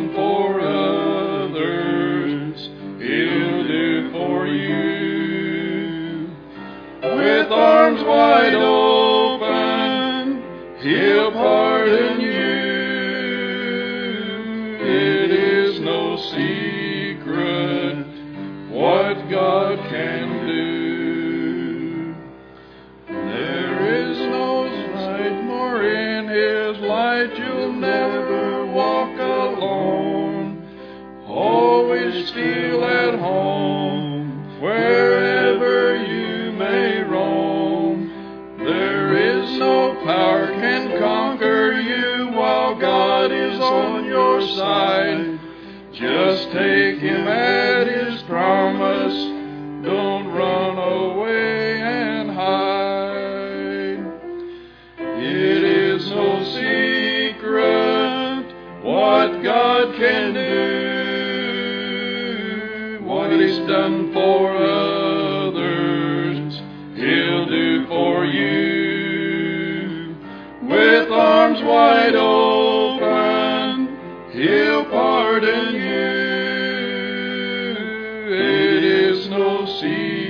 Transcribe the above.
done for others, He'll do for you. With arms wide open, He'll pardon you. It is no secret what God can do. There is no light more in His light. You'll never walk alone. Always feel at home wherever you may roam. There is no power can conquer you while God is on your side. Just take Him at His promise. Don't run away and hide. It is no secret what God can do. What He's done for others, He'll do for you. With arms wide open, He'll pardon you. It is no secret